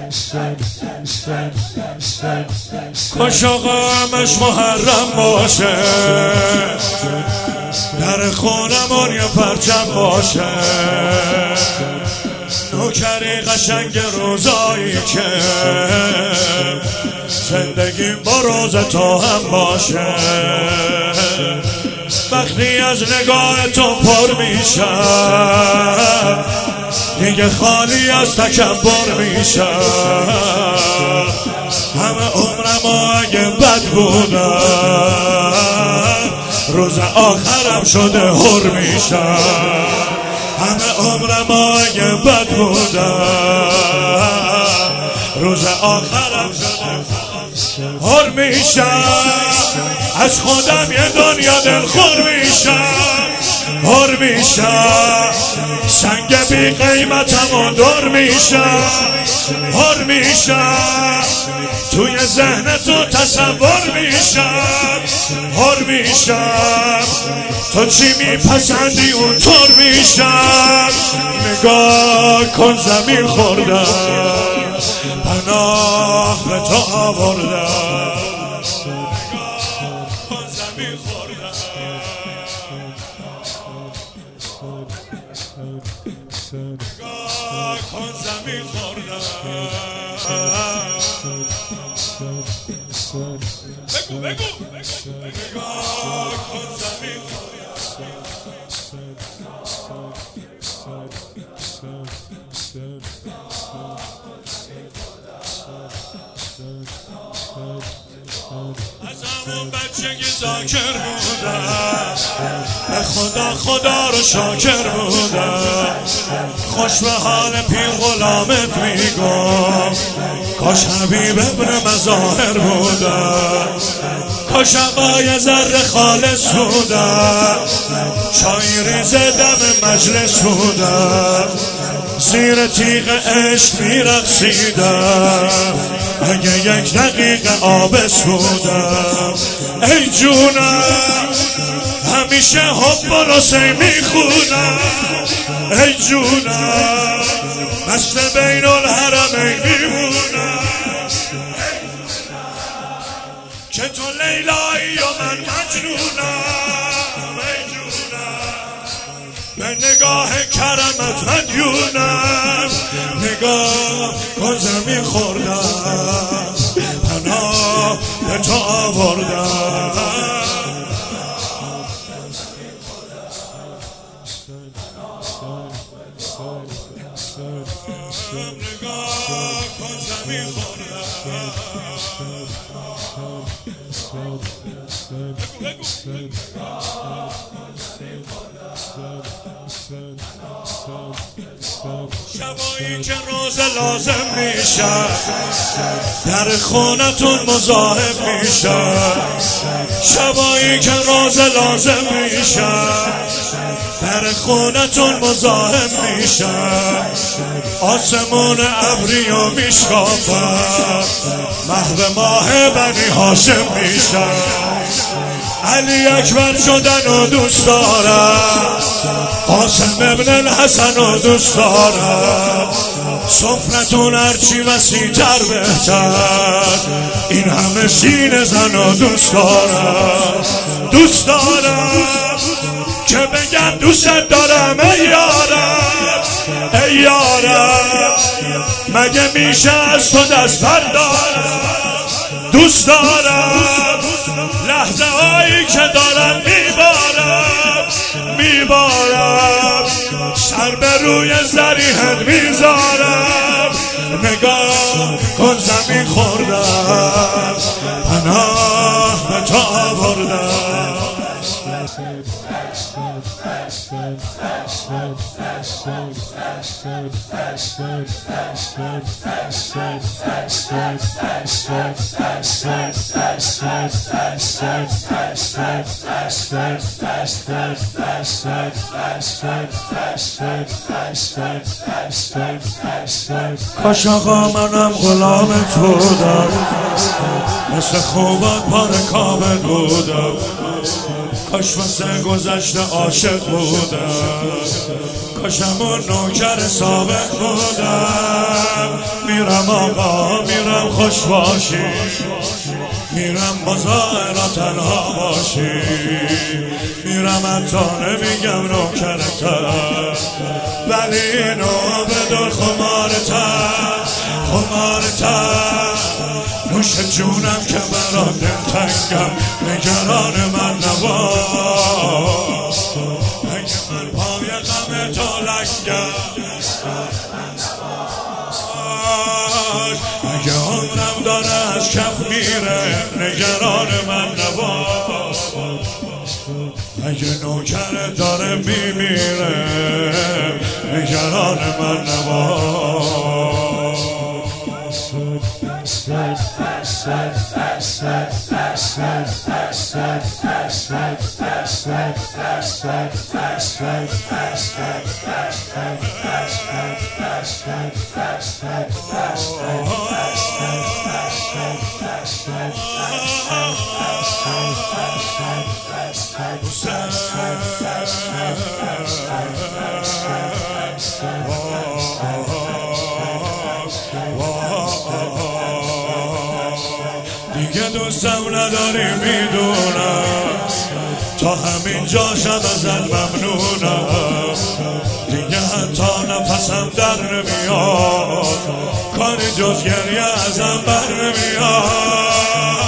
کاش آقامش محرم باشه، در خونمون یه پرچم باشه، نوکری قشنگ روزایی که زندگیم با روز تو هم باشه. وقتی از نگاه تو پر میشم دیگه خالی از تکبر میشم. همه عمرم اگه بد بودم روز آخرم شده هر میشم. همه عمرم اگه بد بودم روز آخرم شده هر میشم. از خودم یه دنیا دلخور میشم، هر میشم. سنگ بی قیمتم و دور میشم، هر میشم. توی ذهن تو تصور میشم، هر میشم. تو چی میپسندی اونطور میشم. نگاه کن زمین خوردم، پناه به تو آوردم. نگاه کن زمین خوردم. بگو بگو نگاه کن زمین از همون بچگی ذاکر بودم، به خدا رو شاکر بودم. خوش به حال پیر غلامت میگم، کاش حبیب ابن مظاهر بودم، کاش آقای ذره خالص بودم، چای ریز دم مجلس بودم، زیر تیغ عشق میرقصیدم، اگه یک دقیقه آبس بودم. ای جونم همیشه حب الحسین میخونم، ای جونم مست بین الحرمین میمونم، که تو لیلایی و من مجنونم. ای جونم به نگاه کرمت مدیونم. نگاه کن زمین خوردم، پناه به تو آوردم. نگاه کن زمین خوردم. شبایی که روز لازم میشم در خونتون مزاحم میشم، شبایی که روز لازم میشم در خونتون مزاحم میشم. آسمون ابری و میشکافم، محو ماه بنی هاشم میشم. علی اکبر شدن و دوست دارم، قاسم ابن الحسن و دوست دارم. سفرتون هرچی وسیع‌تر بهتر، این همه سینه زن و دوست دارم. دوست دارم که بگم دوست دارم ای یارم، ای یارم مگه میشه از تو دست بردارم. دوست دارم لحظه هایی که دارم میبارم، سر به روی ضریحت میذارم. نگاه کن زمین خوردم، پناه به تو آوردم. کاش آقا منم غلامت بودم، مثل خوبت پار کامت بودم. کاش واسه گذشته عاشق بودم، کاش همون نوکر سابق بودم. میرم آقا میرم خوش باشی، میرم با زهرا تنها باشی، میرم حتی نمیگم نوکرتم، ولی اینو بدون خمارتم، خمارتم. نوش جونم که برا دل تنگم، نگران من نباش، اگه من پای غم تو لنگم، اگه عمرم داره از کف میره، نگران من نباش، اگه نوکر داره میمیره، نگران من نباش. دیگه دوستم نداری میدونم، تا همین جاشم ازت ممنونم، دیگه حتی نفسم در نمیاد، کاری جز گریه ازم بر نمیاد.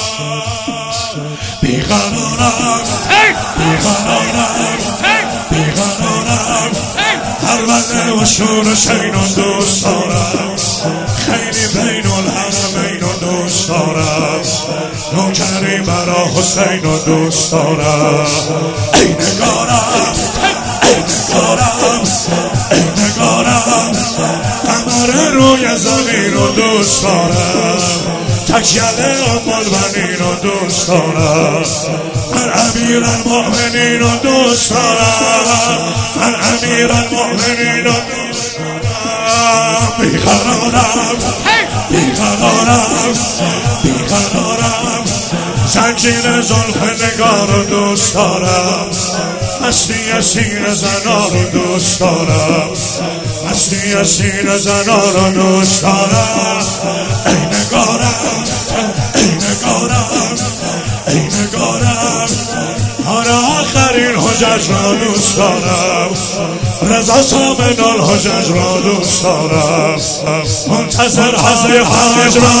بیقرارم بیقرارم بیقرارم، هر وقت و شور شین و دوست دارم، خیلی بین الحرمین و دوست دارم، نوکری برا حسین و دوست دارم. ای نگارم ای نگارم ای نگارم، قمر روی زمین و دوست دارم، تکیله آمال بنین و دوست دارم، من امیر المؤمنین و دوست دارم، من امیر المؤمنین و دوست دارم. بیقرارم بیقرارم بیقرارم، زنجیر زلف نگار رو دوست دارم، مستی سینه زنا رو دوست دارم، مستی سینه زنا رو دوست دارم. ای نگارم ای نگارم ای نگارم، آره آخرین حجج را دوست دارم، رضا سامن الحجج را دوست دارم، منتظر های حج را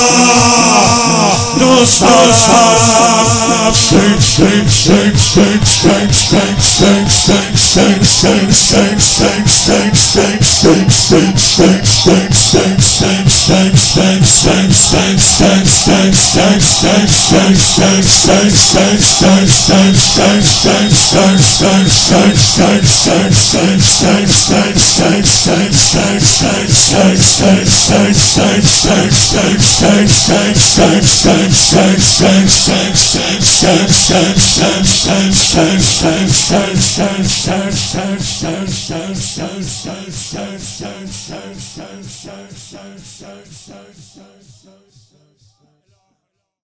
دوست دارم.